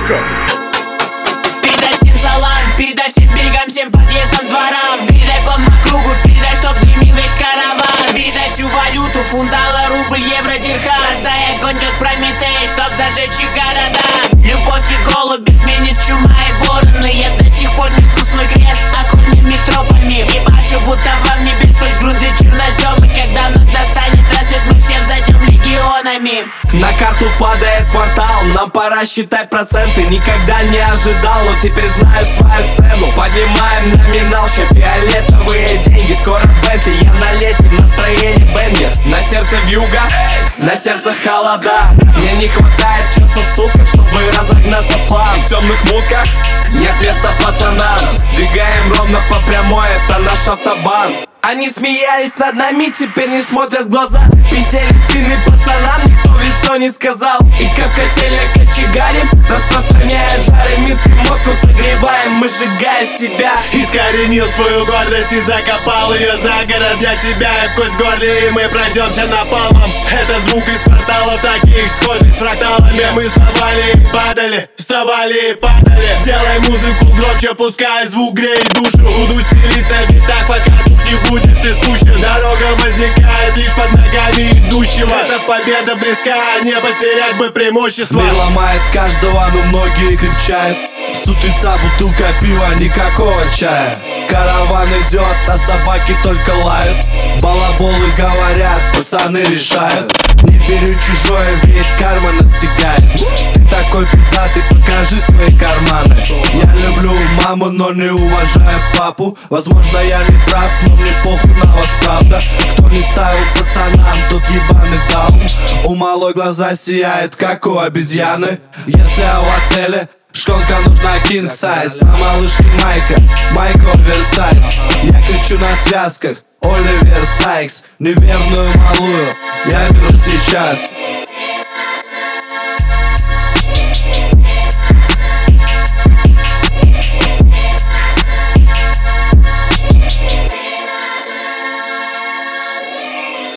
ну-ка! Передай всем салам, передай всем берегам, всем подъездам, дворам. Передай план по кругу, передай, чтоб дымил весь караван. Передай всю валюту, фунт, доллар, рубль, евро, дирхам. Раздай огонь, как Прометей, чтоб зажечь их города. Любовь и голуби сменит чума и вороны. Я до сих пор несу свой крест окольными тропами. Ебашу, будто во мне бит сквозь грунты черноземы. Когда вновь настанет рассвет, мы все взойдем легионами. На карту падает квартал, нам пора считать проценты. Никогда не ожидал, но теперь знаю свою цену. Поднимаем номинал, ща фиолетовые деньги. Скоро бенты, я на летнем настроении бенгер. На сердце вьюга, на сердце холода. Мне не хватает часов в сутках, чтобы разогнаться в хлам. В темных мутках нет места пацанам. Двигаем ровно по прямой, это наш автобан. Они смеялись над нами, теперь не смотрят в глаза. Пиздели спины пацанам, никто в лицо не сказал. И как котельня кочегарим, распространяя жары. Минский Москву согреваем, мы сжигая себя. Искоренил свою гордость и закопал ее за город. Для тебя кость в горле, и мы пройдемся напалмом. Это звук из кварталов таких схожих с фракталами. Мы вставали и падали, вставали и падали. Сделай музыку громче, пускай звук греет душу. Буду стелить на битах, пока дух не будет испущен. Дорога возникает лишь под ногами идущего. Эта победа близка, не потерять бы преимущество. Мир ломает каждого, но многие крепчают. С утреца бутылка пива, никакого чая. Караван идет, а собаки только лают. Балаболы говорят, пацаны решают. Не бери чужое, ведь карма настигает. Ты такой пиздатый, покажи свои карманы. Я люблю маму, но не уважаю папу. Возможно, я не прав, но мне похуй на вас, правда. Кто не ставил пацанам, тот ебаный даун. У малой глаза сияет, как у обезьяны. Если я в отеле, шконка нужна king size. На малышке майка оверсайз. Я кричу на связках, Оливер Сайкс. Неверную малую я беру сейчас.